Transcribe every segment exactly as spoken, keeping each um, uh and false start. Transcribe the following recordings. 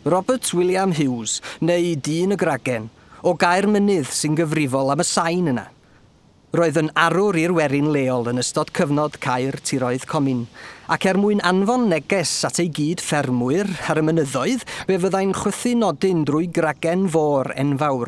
Robert William Hughes, neu dyn y gragen, o Gaer Mynydd sy'n gyfrifol am y sain yna. Roedd yn arwr i'r werin leol yn ystod cyfnod caer tiroedd comin, ac er mwyn anfon neges at ei gyd ffermwyr ar y mynyddoedd, fe fyddai'n chwythu nodyn drwy gragen fôr enfawr.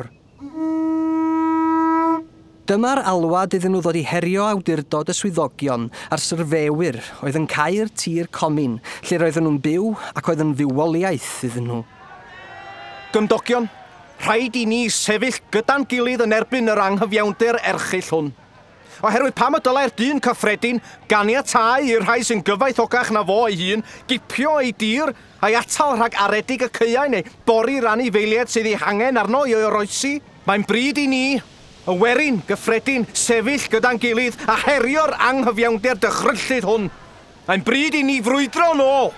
Dyma'r alwad iddyn nhw ddod i herio awdurdod y swyddogion a'r syrfewyr oedd yn caer tir comin, lle roedden nhw'n byw ac oedd yn fywoliaeth iddyn nhw. Gymdogion, rhaid i ni sefyll gyda'n gilydd yn erbyn yr anghyfiawnder erchyll hwn. Oherwydd pam y dylai'r dyn cyffredin ganiatáu i'r rhai sy'n gyfaithogach na fo ei hun, gipio ei dir a'i atal rhag aredig y caeau neu bori rannu feiliad sydd ei hangen arno i oroesi. Mae'n bryd i ni, y werin gyffredin, sefyll gyda'n gilydd a herio'r anghyfiawnder dychryllydd hwn. Mae'n bryd i ni frwydro nôl.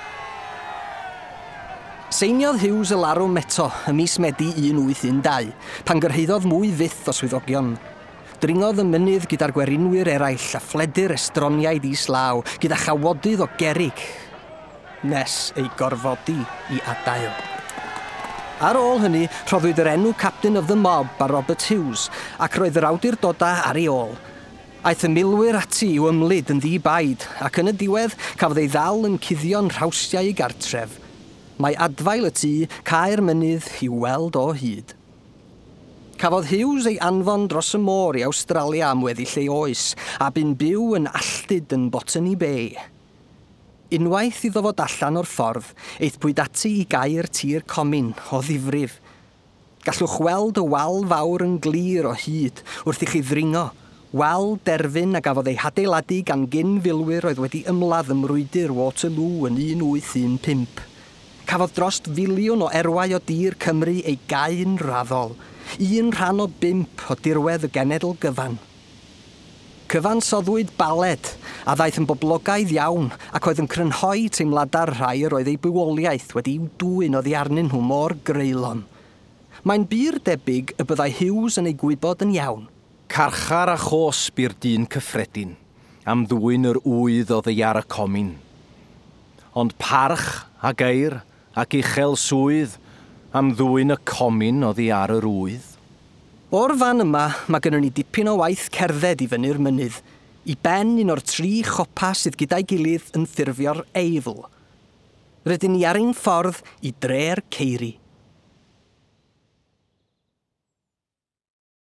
Seiniodd Hughes y larwm eto ym mis Medi un wyth un dau, pan gyrhaeddodd mwy fyth o swyddogion. Dringodd y mynydd gyda'r gwerinwyr eraill a phledur estroniaid islaw gyda chawodydd o gerig, nes ei gorfodi i adael. Ar ôl hynny, rhoddwyd yr enw Captain of the Mob a Robert Hughes, ac roedd yr awdurdodau ar ei ôl. Aeth y milwyr ati i'w ymlid yn ddi-baid, ac yn y diwedd cafodd ei ddal yn cuddio'n rhawstiau i gartref. Mae adfail y tŷ Caer Mynydd i weld o hyd. Cafodd Hughes ei anfon dros y môr i Awstralia am weddi lle oes, a bu'n byw yn alltid yn Botany Bay. Unwaith iddo fod allan o'r ffordd, eith pwyd ati i gair tir comin o ddifrif. Gallwch weld y wal fawr yn glir o hyd wrth i chi ddringo, wal derfyn a gafodd ei hadeiladu gan gyn-filwyr oedd wedi ymladd ym mrwydr Waterloo yn un wyth un pump. Cafodd drost filiwn o erwau o dir Cymru ei gau'n raddol, un rhan o bimp o dirwedd y genedl gyfan. Cyfansoddwyd baled a ddaeth yn boblogaidd iawn ac oedd yn crynhoi teimladau'r rhai yr oedd ei bywoliaeth wedi i'w dwyn oddi arnyn nhw mor greulon. Mae'n bir debyg y byddai Hughes yn ei gwybod yn iawn. Carchar a chos bu'r dyn cyffredin, am ddwyn yr wydd o ddeiar y comin. Ond parch a geir ac uchel swydd am ddwyn y comin o ddeiar yr wydd. O'r fan yma, mae gennym ni dipyn o waith cerdded i fyny'r mynydd, i ben un o'r tri chopa sydd gyda'i gilydd yn ffurfio'r Eifl. Rydyn ni ar ein ffordd i dre'r Ceiri.